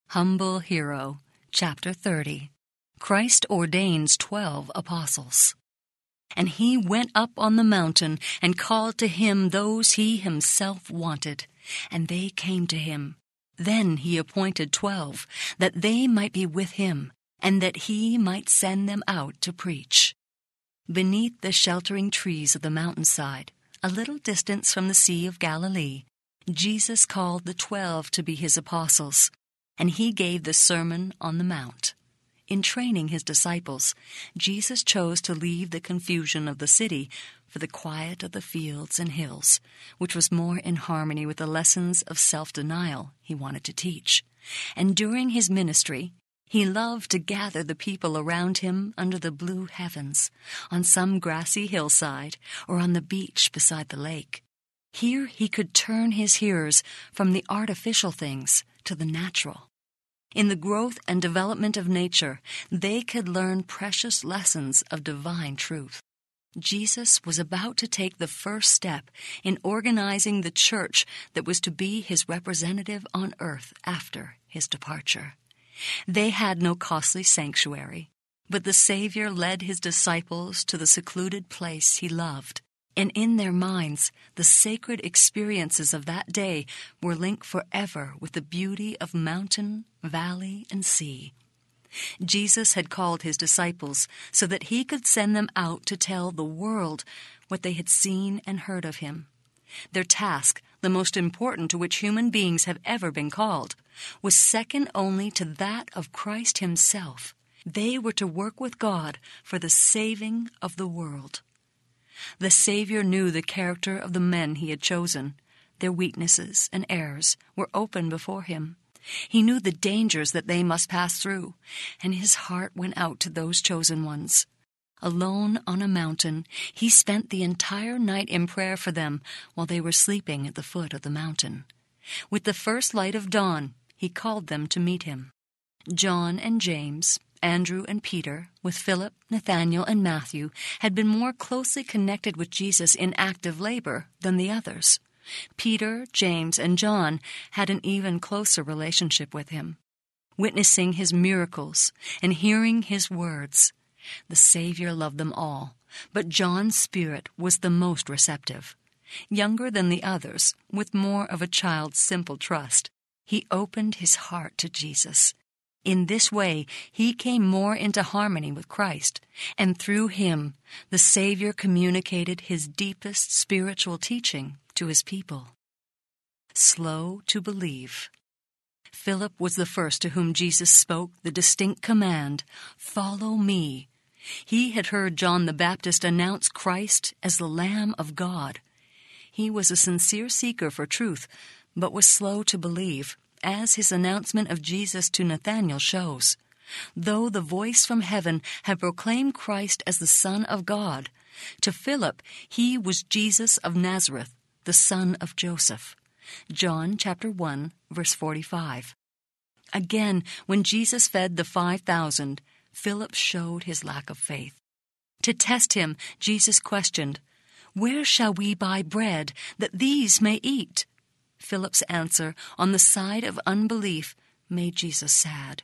Humble Hero, Chapter 30. Christ ordains 12 apostles. And he went up on the mountain and called to him those he himself wanted, and they came to him. Then he appointed 12, that they might be with him, and that he might send them out to preach. Beneath the sheltering trees of the mountainside, a little distance from the Sea of Galilee, Jesus called the 12 to be his apostles, and he gave the Sermon on the Mount. In training his disciples, Jesus chose to leave the confusion of the city for the quiet of the fields and hills, which was more in harmony with the lessons of self-denial he wanted to teach. And during his ministry, he loved to gather the people around him under the blue heavens, on some grassy hillside or on the beach beside the lake. Here he could turn his hearers from the artificial things to the natural. In the growth and development of nature, they could learn precious lessons of divine truth. Jesus was about to take the first step in organizing the church that was to be his representative on earth after his departure. They had no costly sanctuary, but the Savior led his disciples to the secluded place he loved. And in their minds, the sacred experiences of that day were linked forever with the beauty of mountain, valley, and sea. Jesus had called his disciples so that he could send them out to tell the world what they had seen and heard of him. Their task, the most important to which human beings have ever been called, was second only to that of Christ himself. They were to work with God for the saving of the world. The Savior knew the character of the men he had chosen. Their weaknesses and errors were open before him. He knew the dangers that they must pass through, and his heart went out to those chosen ones. Alone on a mountain, he spent the entire night in prayer for them while they were sleeping at the foot of the mountain. With the first light of dawn, he called them to meet him. John and James, Andrew and Peter, with Philip, Nathanael, and Matthew, had been more closely connected with Jesus in active labor than the others. Peter, James, and John had an even closer relationship with him, witnessing his miracles and hearing his words. The Savior loved them all, but John's spirit was the most receptive. Younger than the others, with more of a child's simple trust, he opened his heart to Jesus. In this way, he came more into harmony with Christ, and through him, the Savior communicated his deepest spiritual teaching to his people. Slow to believe. Philip was the first to whom Jesus spoke the distinct command, "Follow me." He had heard John the Baptist announce Christ as the Lamb of God. He was a sincere seeker for truth, but was slow to believe, as his announcement of Jesus to Nathanael shows. Though the voice from heaven had proclaimed Christ as the Son of God, to Philip he was Jesus of Nazareth, the son of Joseph. John chapter 1, verse 45. Again, when Jesus fed the 5,000, Philip showed his lack of faith. To test him, Jesus questioned, "Where shall we buy bread that these may eat?" Philip's answer, on the side of unbelief, made Jesus sad.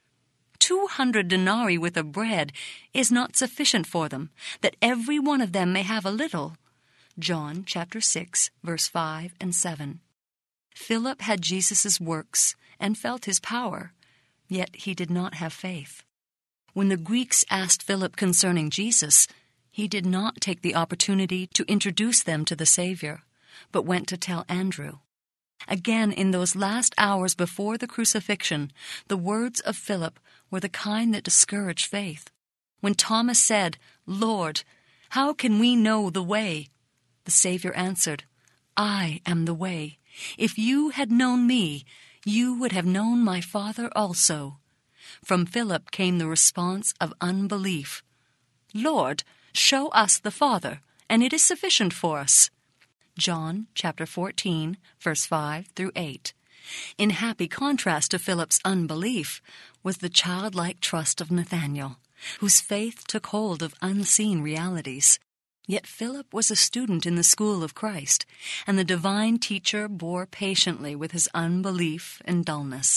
200 denarii worth of bread is not sufficient for them, that every one of them may have a little. John chapter 6, verse 5 and 7. Philip had Jesus' works and felt his power, yet he did not have faith. When the Greeks asked Philip concerning Jesus, he did not take the opportunity to introduce them to the Savior, but went to tell Andrew. Again, in those last hours before the crucifixion, the words of Philip were the kind that discouraged faith. When Thomas said, "Lord, how can we know the way?" the Savior answered, "I am the way. If you had known me, you would have known my Father also." From Philip came the response of unbelief. "Lord, show us the Father, and it is sufficient for us." John chapter 14, verse 5 through 8. In happy contrast to Philip's unbelief was the childlike trust of Nathanael, whose faith took hold of unseen realities. Yet Philip was a student in the school of Christ, and the divine teacher bore patiently with his unbelief and dullness.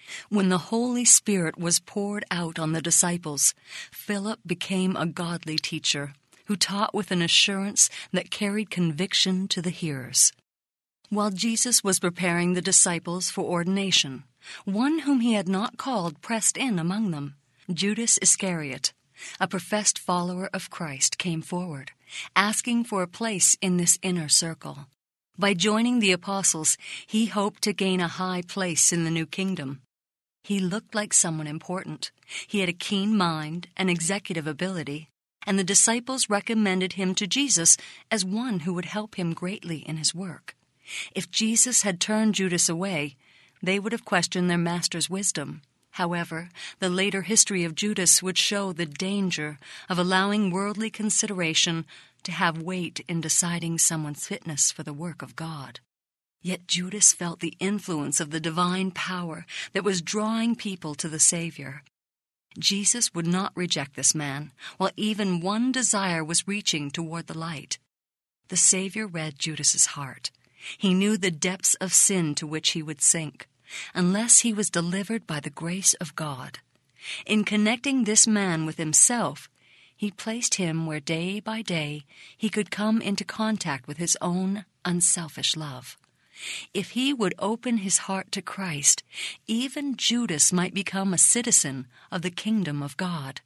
When the Holy Spirit was poured out on the disciples, Philip became a godly teacher who taught with an assurance that carried conviction to the hearers. While Jesus was preparing the disciples for ordination, one whom he had not called pressed in among them. Judas Iscariot, a professed follower of Christ, came forward, asking for a place in this inner circle. By joining the apostles, he hoped to gain a high place in the new kingdom. He looked like someone important. He had a keen mind and executive ability, and the disciples recommended him to Jesus as one who would help him greatly in his work. If Jesus had turned Judas away, they would have questioned their master's wisdom. However, the later history of Judas would show the danger of allowing worldly consideration to have weight in deciding someone's fitness for the work of God. Yet Judas felt the influence of the divine power that was drawing people to the Savior. Jesus would not reject this man, while even one desire was reaching toward the light. The Savior read Judas's heart. He knew the depths of sin to which he would sink, unless he was delivered by the grace of God. In connecting this man with himself, he placed him where day by day he could come into contact with his own unselfish love. If he would open his heart to Christ, even Judas might become a citizen of the kingdom of God.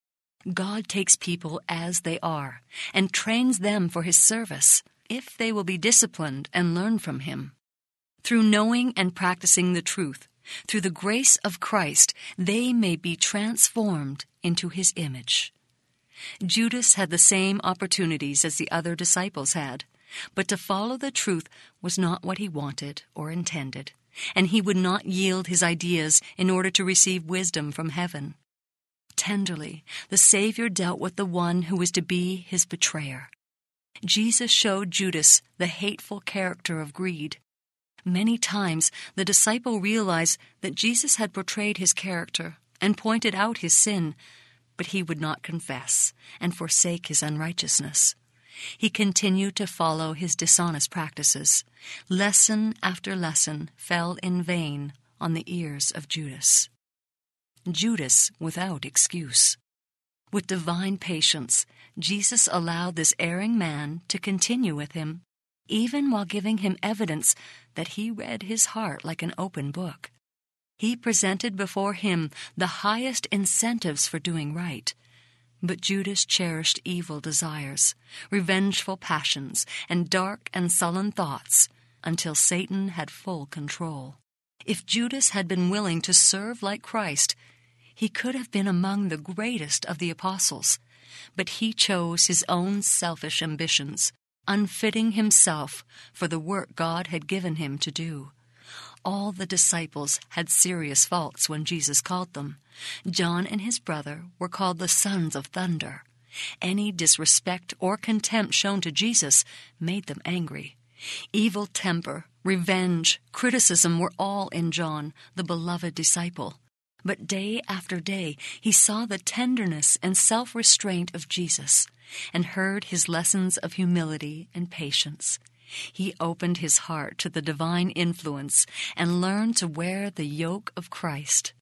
God takes people as they are and trains them for his service, if they will be disciplined and learn from him. Through knowing and practicing the truth, through the grace of Christ, they may be transformed into his image. Judas had the same opportunities as the other disciples had, but to follow the truth was not what he wanted or intended, and he would not yield his ideas in order to receive wisdom from heaven. Tenderly, the Savior dealt with the one who was to be his betrayer. Jesus showed Judas the hateful character of greed. Many times the disciple realized that Jesus had portrayed his character and pointed out his sin, but he would not confess and forsake his unrighteousness. He continued to follow his dishonest practices. Lesson after lesson fell in vain on the ears of Judas. Judas without excuse. With divine patience, Jesus allowed this erring man to continue with him, even while giving him evidence that he read his heart like an open book. He presented before him the highest incentives for doing right. But Judas cherished evil desires, revengeful passions, and dark and sullen thoughts until Satan had full control. If Judas had been willing to serve like Christ, he could have been among the greatest of the apostles. But he chose his own selfish ambitions, unfitting himself for the work God had given him to do. All the disciples had serious faults when Jesus called them. John and his brother were called the sons of thunder. Any disrespect or contempt shown to Jesus made them angry. Evil temper, revenge, criticism were all in John, the beloved disciple. But day after day he saw the tenderness and self-restraint of Jesus and heard his lessons of humility and patience. He opened his heart to the divine influence and learned to wear the yoke of Christ.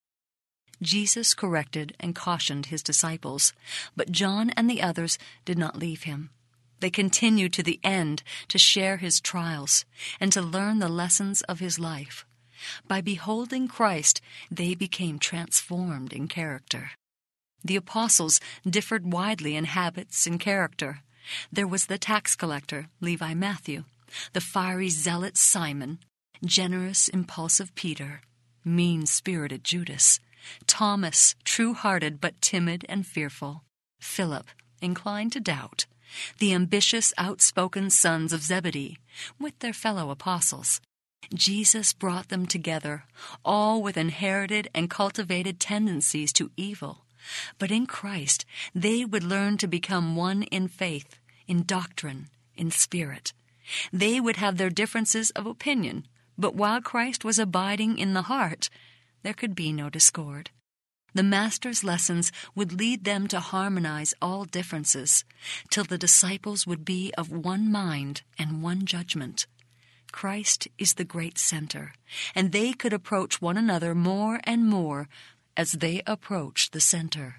Jesus corrected and cautioned his disciples, but John and the others did not leave him. They continued to the end to share his trials and to learn the lessons of his life. By beholding Christ, they became transformed in character. The apostles differed widely in habits and character. There was the tax collector, Levi Matthew, the fiery zealot Simon, generous, impulsive Peter, mean-spirited Judas, Thomas, true-hearted but timid and fearful, Philip, inclined to doubt, the ambitious, outspoken sons of Zebedee, with their fellow apostles. Jesus brought them together, all with inherited and cultivated tendencies to evil. But in Christ, they would learn to become one in faith, in doctrine, in spirit. They would have their differences of opinion, but while Christ was abiding in the heart, there could be no discord. The Master's lessons would lead them to harmonize all differences, till the disciples would be of one mind and one judgment. Christ is the great center, and they could approach one another more and more as they approach the center.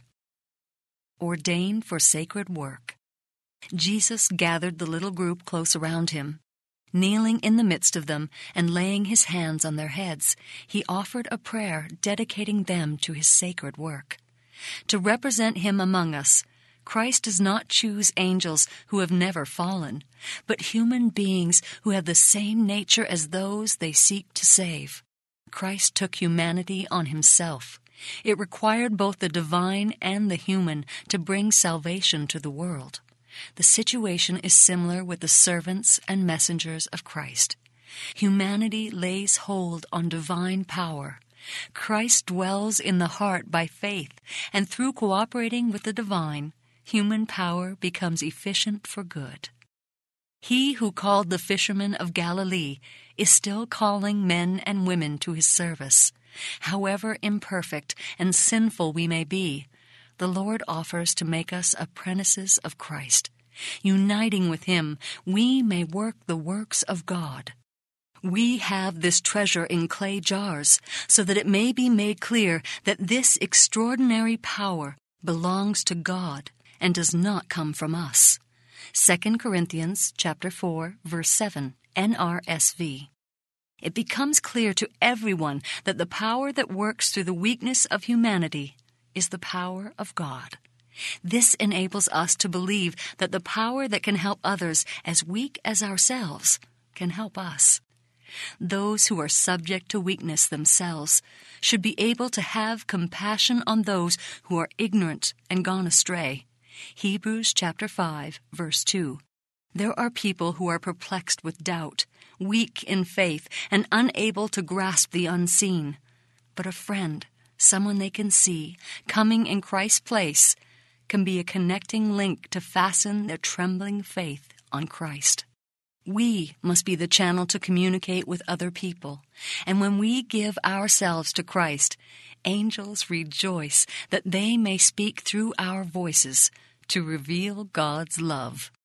Ordained for sacred work. Jesus gathered the little group close around him. Kneeling in the midst of them and laying his hands on their heads, he offered a prayer dedicating them to his sacred work. To represent him among us, Christ does not choose angels who have never fallen, but human beings who have the same nature as those they seek to save. Christ took humanity on himself. It required both the divine and the human to bring salvation to the world. The situation is similar with the servants and messengers of Christ. Humanity lays hold on divine power. Christ dwells in the heart by faith, and through cooperating with the divine, human power becomes efficient for good. He who called the fishermen of Galilee is still calling men and women to his service. However imperfect and sinful we may be, the Lord offers to make us apprentices of Christ. Uniting with him, we may work the works of God. We have this treasure in clay jars, so that it may be made clear that this extraordinary power belongs to God and does not come from us. 2 Corinthians chapter 4, verse 7, NRSV. It becomes clear to everyone that the power that works through the weakness of humanity is the power of God. This enables us to believe that the power that can help others as weak as ourselves can help us. Those who are subject to weakness themselves should be able to have compassion on those who are ignorant and gone astray. Hebrews chapter 5, verse 2. There are people who are perplexed with doubt, weak in faith, and unable to grasp the unseen. But a friend, someone they can see, coming in Christ's place, can be a connecting link to fasten their trembling faith on Christ. We must be the channel to communicate with other people, and when we give ourselves to Christ, angels rejoice that they may speak through our voices to reveal God's love.